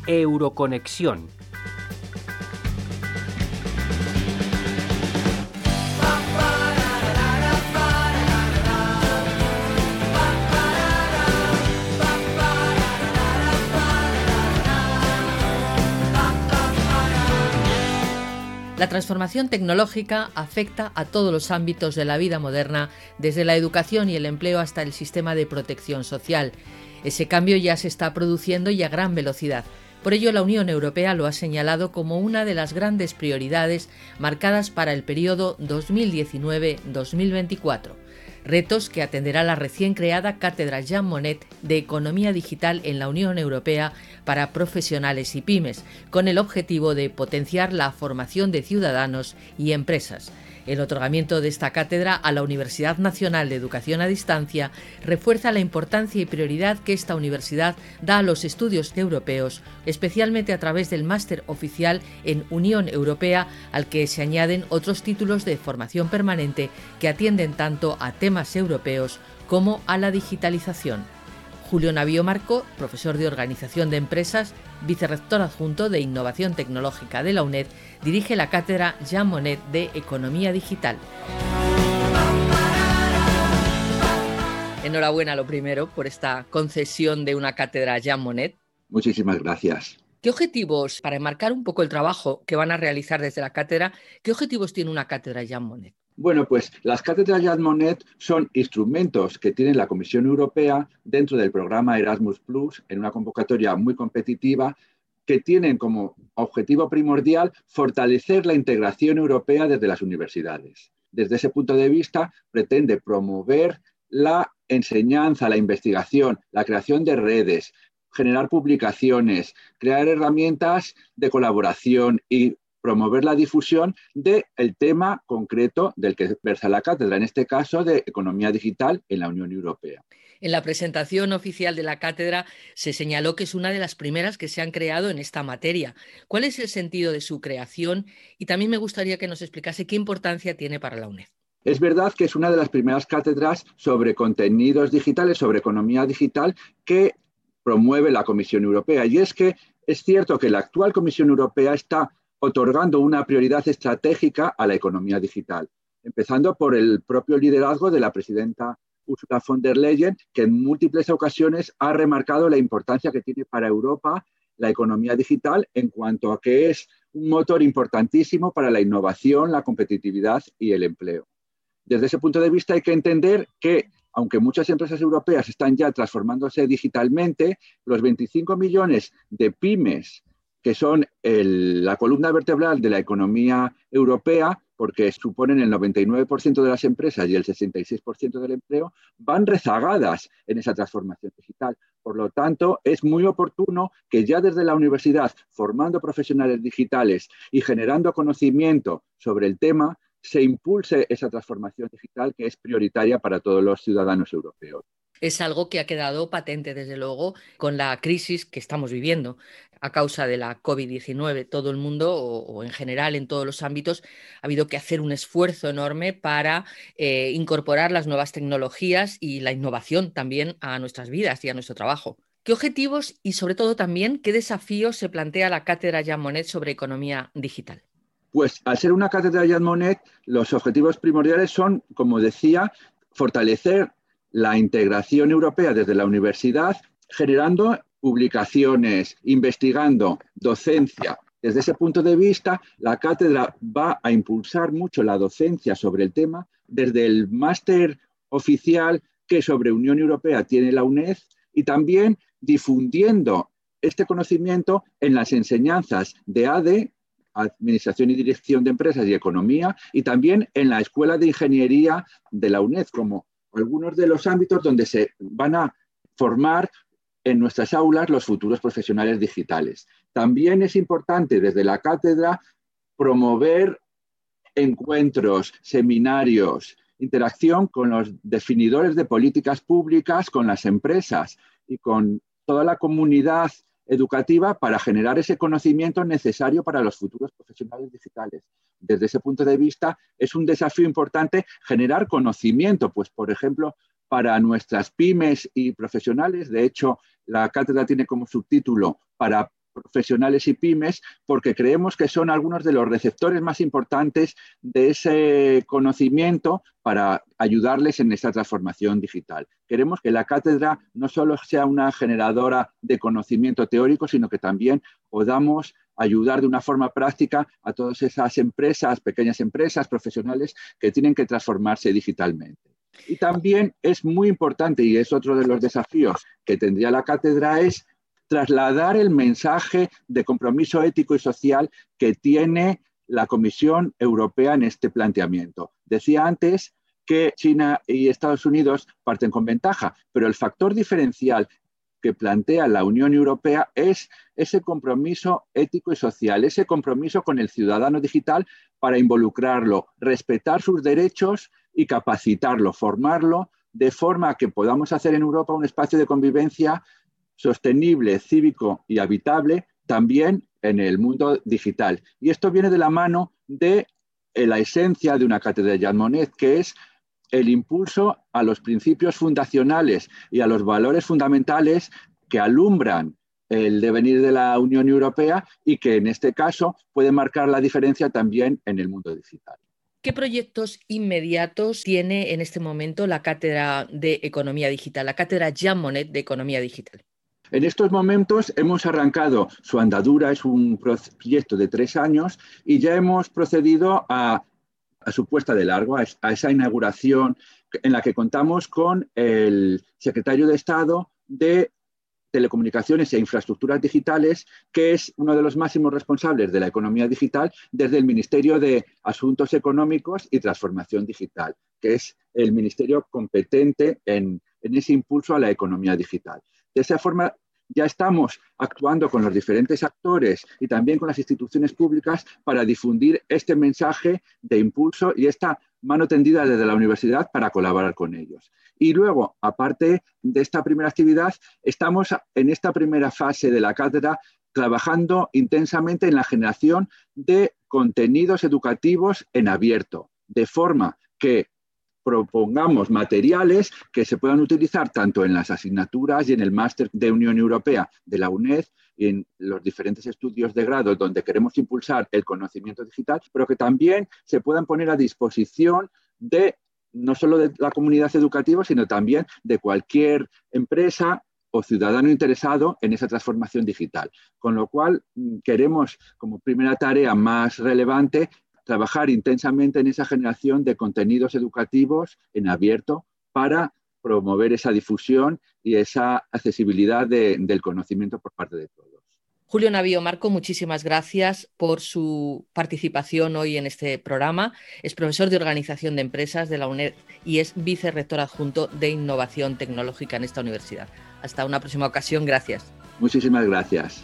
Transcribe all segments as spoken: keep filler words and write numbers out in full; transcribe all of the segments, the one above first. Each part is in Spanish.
Euroconexión. La transformación tecnológica afecta a todos los ámbitos de la vida moderna, desde la educación y el empleo hasta el sistema de protección social. Ese cambio ya se está produciendo y a gran velocidad. Por ello, la Unión Europea lo ha señalado como una de las grandes prioridades marcadas para el periodo dos mil diecinueve a dos mil veinticuatro. Retos que atenderá la recién creada Cátedra Jean Monnet de Economía Digital en la Unión Europea para profesionales y pymes, con el objetivo de potenciar la formación de ciudadanos y empresas. El otorgamiento de esta cátedra a la Universidad Nacional de Educación a Distancia refuerza la importancia y prioridad que esta universidad da a los estudios europeos, especialmente a través del máster oficial en Unión Europea, al que se añaden otros títulos de formación permanente que atienden tanto a temas europeos como a la digitalización. Julio Navío Marco, profesor de Organización de Empresas, vicerrector adjunto de Innovación Tecnológica de la UNED, dirige la cátedra Jean Monnet de Economía Digital. Enhorabuena, lo primero, por esta concesión de una cátedra Jean Monnet. Muchísimas gracias. ¿Qué objetivos, para enmarcar un poco el trabajo que van a realizar desde la cátedra, qué objetivos tiene una cátedra Jean Monnet? Bueno, pues las cátedras Jean Monnet son instrumentos que tiene la Comisión Europea dentro del programa Erasmus plus, en una convocatoria muy competitiva, que tienen como objetivo primordial fortalecer la integración europea desde las universidades. Desde ese punto de vista, pretende promover la enseñanza, la investigación, la creación de redes, generar publicaciones, crear herramientas de colaboración y promover la difusión del tema concreto del que versa la cátedra, en este caso de Economía Digital en la Unión Europea. En la presentación oficial de la cátedra se señaló que es una de las primeras que se han creado en esta materia. ¿Cuál es el sentido de su creación? Y también me gustaría que nos explicase qué importancia tiene para la UNED. Es verdad que es una de las primeras cátedras sobre contenidos digitales, sobre economía digital, que promueve la Comisión Europea. Y es que es cierto que la actual Comisión Europea está otorgando una prioridad estratégica a la economía digital, empezando por el propio liderazgo de la presidenta Ursula von der Leyen, que en múltiples ocasiones ha remarcado la importancia que tiene para Europa la economía digital en cuanto a que es un motor importantísimo para la innovación, la competitividad y el empleo. Desde ese punto de vista hay que entender que, aunque muchas empresas europeas están ya transformándose digitalmente, los veinticinco millones de pymes que son el, la columna vertebral de la economía europea, porque suponen el noventa y nueve por ciento de las empresas y el sesenta y seis por ciento del empleo, van rezagadas en esa transformación digital. Por lo tanto, es muy oportuno que ya desde la universidad, formando profesionales digitales y generando conocimiento sobre el tema, se impulse esa transformación digital que es prioritaria para todos los ciudadanos europeos. Es algo que ha quedado patente, desde luego, con la crisis que estamos viviendo a causa de la COVID diecinueve. Todo el mundo, o, o en general en todos los ámbitos, ha habido que hacer un esfuerzo enorme para eh, incorporar las nuevas tecnologías y la innovación también a nuestras vidas y a nuestro trabajo. ¿Qué objetivos y, sobre todo, también qué desafíos se plantea la cátedra Jean Monnet sobre economía digital? Pues al ser una cátedra Jean Monnet, los objetivos primordiales son, como decía, fortalecer la integración europea desde la universidad, generando publicaciones, investigando, docencia. Desde ese punto de vista, la cátedra va a impulsar mucho la docencia sobre el tema, desde el máster oficial que sobre Unión Europea tiene la UNED y también difundiendo este conocimiento en las enseñanzas de A D E, Administración y Dirección de Empresas y Economía, y también en la Escuela de Ingeniería de la UNED, como algunos de los ámbitos donde se van a formar en nuestras aulas los futuros profesionales digitales. También es importante desde la cátedra promover encuentros, seminarios, interacción con los definidores de políticas públicas, con las empresas y con toda la comunidad educativa para generar ese conocimiento necesario para los futuros profesionales digitales. Desde ese punto de vista, es un desafío importante generar conocimiento, pues, por ejemplo, para nuestras pymes y profesionales. De hecho, la cátedra tiene como subtítulo para profesionales y pymes, porque creemos que son algunos de los receptores más importantes de ese conocimiento para ayudarles en esta transformación digital. Queremos que la cátedra no solo sea una generadora de conocimiento teórico, sino que también podamos ayudar de una forma práctica a todas esas empresas, pequeñas empresas, profesionales que tienen que transformarse digitalmente. Y también es muy importante, y es otro de los desafíos que tendría la cátedra, es trasladar el mensaje de compromiso ético y social que tiene la Comisión Europea en este planteamiento. Decía antes que China y Estados Unidos parten con ventaja, pero el factor diferencial que plantea la Unión Europea es ese compromiso ético y social, ese compromiso con el ciudadano digital para involucrarlo, respetar sus derechos y capacitarlo, formarlo, de forma que podamos hacer en Europa un espacio de convivencia sostenible, cívico y habitable también en el mundo digital. Y esto viene de la mano de la esencia de una cátedra de Jean Monnet, que es el impulso a los principios fundacionales y a los valores fundamentales que alumbran el devenir de la Unión Europea y que en este caso puede marcar la diferencia también en el mundo digital. ¿Qué proyectos inmediatos tiene en este momento la Cátedra de Economía Digital, la Cátedra Jean Monnet de Economía Digital? En estos momentos hemos arrancado su andadura, es un proyecto de tres años y ya hemos procedido a, a su puesta de largo, a, a esa inauguración en la que contamos con el secretario de Estado de Telecomunicaciones e Infraestructuras Digitales, que es uno de los máximos responsables de la economía digital desde el Ministerio de Asuntos Económicos y Transformación Digital, que es el ministerio competente en, en ese impulso a la economía digital. De esa forma, ya estamos actuando con los diferentes actores y también con las instituciones públicas para difundir este mensaje de impulso y esta mano tendida desde la universidad para colaborar con ellos. Y luego, aparte de esta primera actividad, estamos en esta primera fase de la cátedra trabajando intensamente en la generación de contenidos educativos en abierto, de forma que propongamos materiales que se puedan utilizar tanto en las asignaturas y en el máster de Unión Europea de la UNED y en los diferentes estudios de grado donde queremos impulsar el conocimiento digital, pero que también se puedan poner a disposición de no solo de la comunidad educativa, sino también de cualquier empresa o ciudadano interesado en esa transformación digital. Con lo cual, queremos, como primera tarea más relevante, trabajar intensamente en esa generación de contenidos educativos en abierto para promover esa difusión y esa accesibilidad de, del conocimiento por parte de todos. Julio Navío Marco, muchísimas gracias por su participación hoy en este programa. Es profesor de Organización de Empresas de la UNED y es vicerrector adjunto de Innovación Tecnológica en esta universidad. Hasta una próxima ocasión. Gracias. Muchísimas gracias.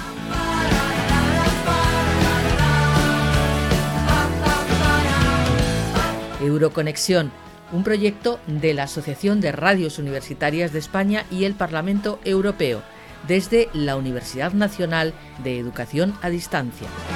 Euroconexión, un proyecto de la Asociación de Radios Universitarias de España y el Parlamento Europeo, desde la Universidad Nacional de Educación a Distancia.